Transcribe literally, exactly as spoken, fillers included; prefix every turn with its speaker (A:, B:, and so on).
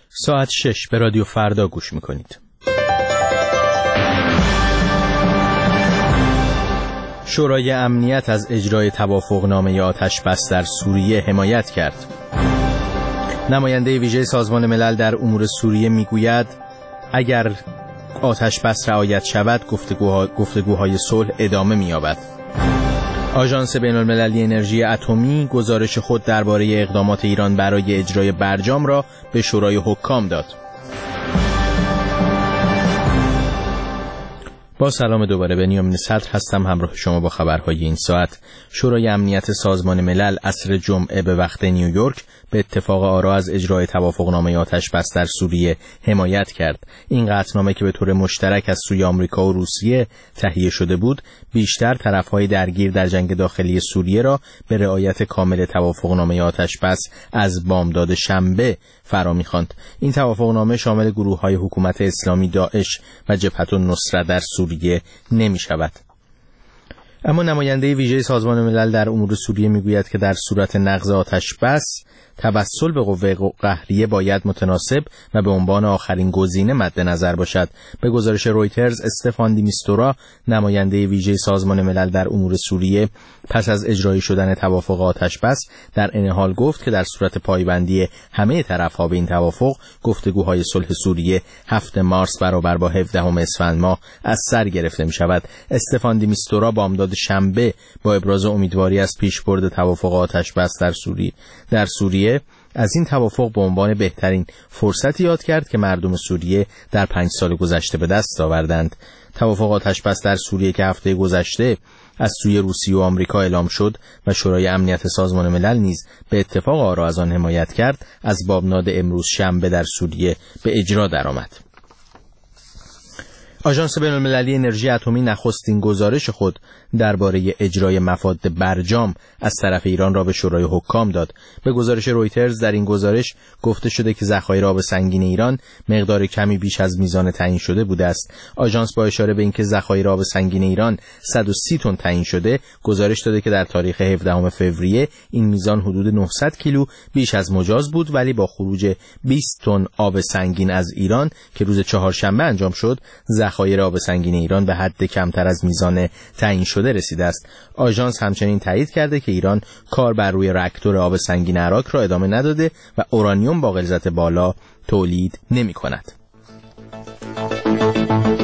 A: ساعت شش به رادیو فردا گوش میکنید. شورای امنیت از اجرای توافقنامه آتش‌بس در سوریه حمایت کرد. نماینده ویژه سازمان ملل در امور سوریه میگوید اگر آتش‌بس رعایت شود گفتگوها، گفتگوهای صلح ادامه می‌یابد. آژانس بین‌المللی انرژی اتمی گزارش خود درباره اقدامات ایران برای اجرای برجام را به شورای حکام داد. با سلام دوباره، بنیامین صدر هستم همراه شما با خبرهای این ساعت. شورای امنیت سازمان ملل عصر جمعه به وقت نیویورک به اتفاق آرا از اجرای توافقنامه آتش‌بس در سوریه حمایت کرد. این قطعنامه که به طور مشترک از سوی آمریکا و روسیه تهیه شده بود، بیشتر طرف‌های درگیر در جنگ داخلی سوریه را به رعایت کامل توافقنامه آتش‌بس از بامداد شنبه فرا می‌خواند. این توافقنامه شامل گروه‌های حکومت اسلامی داعش و جبهت النصره در سوریه نمی‌شود. اما نماینده ویژه سازمان ملل در امور سوریه میگوید که در صورت نقض آتش‌بس توسل به قوه قهریه باید متناسب و به عنوان آخرین گزینه مد نظر باشد. به گزارش رویترز، استفان دی میستورا، نماینده ویژه سازمان ملل در امور سوریه، پس از اجرای شدن توافق آتش‌بس در این حال گفت که در صورت پایبندی همه طرف‌ها به این توافق، گفتگوهای صلح سوریه هفتم مارس برابر با هفدهم اسفند ماه از سر گرفته می‌شود. استفان دی میستورا بامداد شنبه با ابراز امیدواری از پیشبرد توافق آتش‌بس در سوریه در سوریه از این توافق به عنوان بهترین فرصتی یاد کرد که مردم سوریه در پنج سال گذشته به دست آوردند. توافق آتش‌بس در سوریه که هفته گذشته از سوی روسیه و آمریکا اعلام شد و شورای امنیت سازمان ملل نیز به اتفاق آرا از آن حمایت کرد، از بامداد امروز شنبه در سوریه به اجرا درآمد. آژانس بین‌المللی انرژی اتمی نخستین گزارش خود درباره اجرای مفاد برجام از طرف ایران را به شورای حکام داد. به گزارش رویترز، در این گزارش گفته شده که ذخایر آب سنگین ایران مقدار کمی بیش از میزان تعیین شده بوده است. آژانس با اشاره به اینکه ذخایر آب سنگین ایران صد و سی تن تعیین شده، گزارش داده که در تاریخ هفدهم فوریه این میزان حدود نهصد کیلو بیش از مجاز بود، ولی با خروج بیست تن آب سنگین از ایران که روز چهارشنبه انجام شد، ذخایر آب سنگین ایران به حد کمتر از میزان تعیین شده رسیده است. آژانس همچنین تایید کرده که ایران کار بر روی راکتور آب سنگین عراق را ادامه نداده و اورانیوم با غلظت بالا تولید نمی کند.